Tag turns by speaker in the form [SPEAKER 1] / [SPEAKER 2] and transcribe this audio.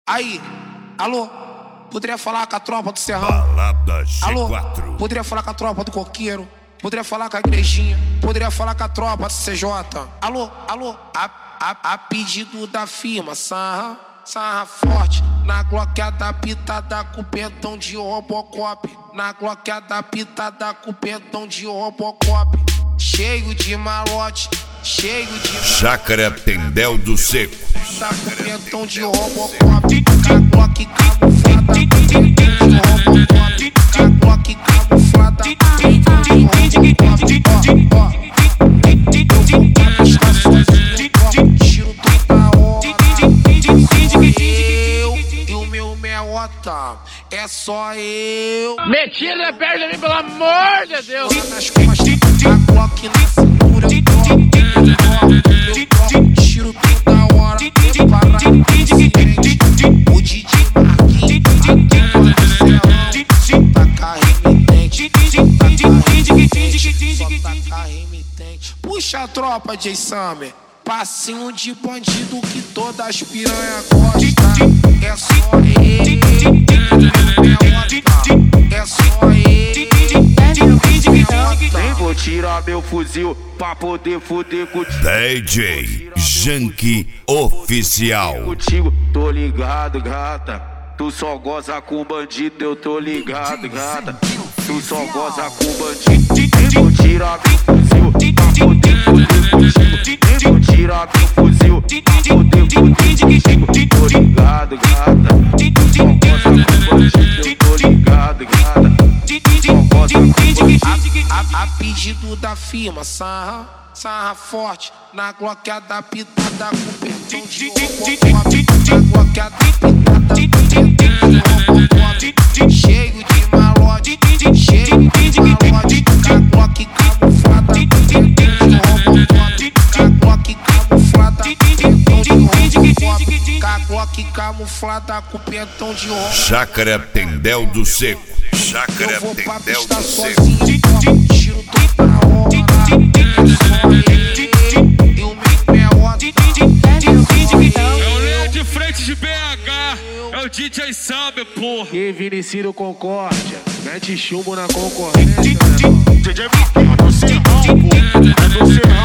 [SPEAKER 1] Aí, alô, poderia falar com a tropa do Serrão?
[SPEAKER 2] Balada G4.
[SPEAKER 1] Alô, poderia falar com a tropa do Coqueiro? Poderia falar com a Igrejinha? Poderia falar com a tropa do CJ? Alô, a pedido da firma, sarra forte. Na gloqueada pitada com pentão de Robocop. Na gloqueada pitada com pentão de Robocop. Cheio de malote, cheio de...
[SPEAKER 2] Chácara Tendel do Seco.
[SPEAKER 1] Tá com pentão de Robocop. Glock camuflada, pentão de Robocop. Glock camuflada, pentão de Robocop. Eu vou pra pista sozinho, tiro toda hora. Eu e o meu meota, é só eu.
[SPEAKER 3] Mentira, não é perto de mim, pelo amor de Deus.
[SPEAKER 1] Nas costas, a Glock na cintura, eu troco, tiro toda hora. O DJ Marquinhos, taca remitente, só taca remitente. Puxa a tropa, J. Summer, passinho de bandido que todas as piranha gostam. É só ele, é só ele.
[SPEAKER 4] Nem vou tirar meu fuzil pra poder fuder contigo.
[SPEAKER 2] DJ Janky Oficial.
[SPEAKER 4] Contigo, tô ligado, gata. Tu só goza com bandido, eu tô ligado, gata. Tu só goza com bandido. Nem vou tirar meu fuzil pra poder fuder contigo. Nem vou tirar meu fuzil pra poder fuder contigo. Tô ligado, gata. Tu só goza com bandido, eu tô ligado, gata. Só goza com bandido.
[SPEAKER 1] A pedido da firma, sarra forte. Na gloqueada pitada com pentão de Robocop. Na gloqueada pitada com pentão de Robocop. Cheio de malote, cheio de malote. A Glock camuflada, pentão de Robocop. A Glock camuflada, pentão de Robocop. A Glock camuflada com pentão de Robocop.
[SPEAKER 2] Chácara Tendel do Seco. Chácara
[SPEAKER 1] Eu vou pra
[SPEAKER 2] Tendel
[SPEAKER 1] pista
[SPEAKER 2] do Seco.
[SPEAKER 1] sozinho, tiro toda hora. É só ele e o meu meota.
[SPEAKER 5] É o Leia de frente de BH, é o DJ Summer, porra.
[SPEAKER 4] E Vinicius Concórdia, mete chumbo na concorrência, né?
[SPEAKER 5] DJ Marquinhos do Serrão, porra. É do Serrão.